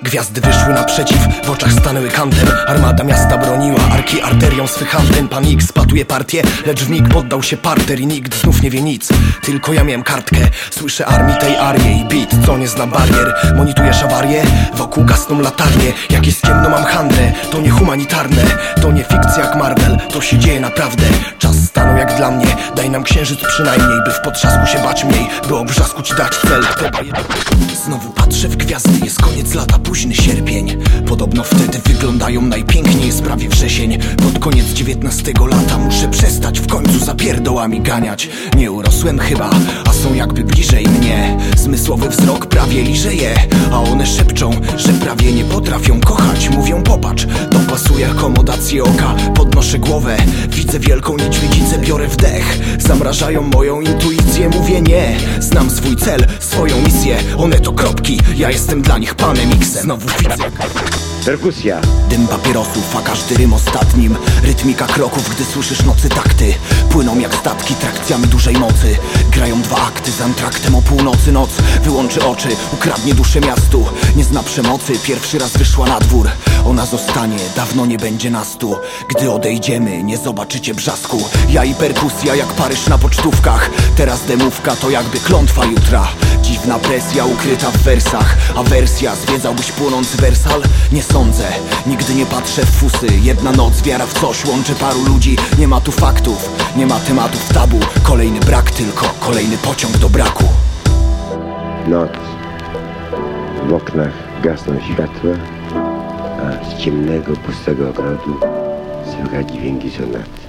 Gwiazdy wyszły naprzeciw, w oczach stanęły kantem. Armada miasta broniła, arki arterią swych anten. Pan X patuje partię, lecz w mig poddał się parter. I nikt znów nie wie nic, tylko ja miałem kartkę. Słyszę armii tej arii i beat, co nie zna barier. Monitujesz awarię, wokół gasną latarnie. Jak jest ciemno mam handrę, to nie humanitarne. To nie fikcja jak Marvel, to się dzieje naprawdę. Czas stanął jak dla mnie, daj nam księżyc przynajmniej. By w potrzasku się bać mniej, by obrzasku ci dać cel. Znowu patrzę w gwiazdy, jest koniec lata, późny sierpień. Podobno wtedy wyglądają najpiękniej, jest prawie wrzesień. Pod koniec 19 lata muszę przestać w końcu za pierdołami ganiać. Nie urosłem chyba, a są jakby bliżej mnie. Zmysłowy wzrok prawie liże je, a one szepczą, że prawie nie potrafią kochać. Mówią popatrz, to pasuje akomodację oka. Podnoszę głowę, widzę wielką niedźwiedzicę, biorę wdech. Zamrażają moją intuicję, mówię nie. Znam swój cel, swoją misję, one to kropki, ja jestem dla nich panem X-em. Znowu widzę perkusja, dym papierosów, a każdy rym ostatnim. Rytmika kroków, gdy słyszysz nocy takty. Płyną jak statki trakcjami dużej mocy. Grają dwa akty z antraktem o północy. Noc wyłączy oczy, ukradnie duszę miastu. Nie zna przemocy, pierwszy raz wyszła na dwór. Ona zostanie, dawno nie będzie nas tu. Gdy odejdziemy, nie zobaczycie brzasku. Ja i perkusja jak Paryż na pocztówkach. Teraz demówka to jakby klątwa jutra. Dziwna presja ukryta w wersach. A wersja, zwiedzałbyś płonący Wersal? Nie sądzę, nigdy nie patrzę w fusy. Jedna noc, wiara w coś, łączy paru ludzi. Nie ma tu faktów, nie ma tematów tabu. Kolejny brak tylko, kolejny pociąg do braku. noc. W oknach gasną światła, a z ciemnego, pustego ogrodu słychać dźwięki sonaty.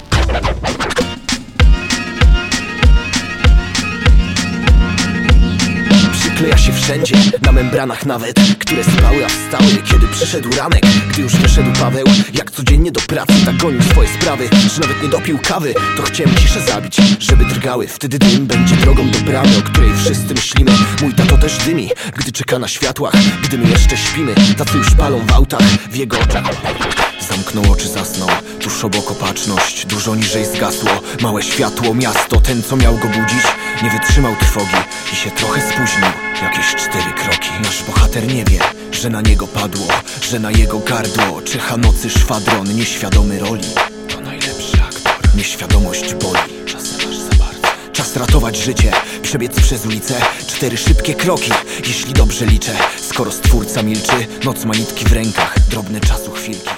Przykleja się wszędzie, na membranach nawet, które spały, a wstały, kiedy przyszedł ranek. Gdy już wyszedł Paweł, jak codziennie do pracy, tak gonił swoje sprawy, że nawet nie dopił kawy. To chciałem ciszę zabić, żeby drgały. Wtedy dym będzie drogą do bramy, o której wszyscy myślimy. Mój tato też dymi, gdy czeka na światłach, gdy my jeszcze śpimy. Tacy już palą w autach, w jego oczach. Zamknął oczy, zasnął, tuż obok opatrzność. Dużo niżej zgasło, małe światło, miasto. Ten, co miał go budzić, nie wytrzymał trwogi i się trochę spóźnił, jakieś 4 kroki. Nasz bohater nie wie, że na niego padło, że na jego gardło czyha nocy szwadron. Nieświadomy roli, to najlepszy aktor. Nieświadomość boli, czasem aż za bardzo. Czas ratować życie, przebiec przez ulicę. 4 szybkie kroki, jeśli dobrze liczę. Skoro stwórca milczy, noc ma nitki w rękach, drobne czasu chwilki.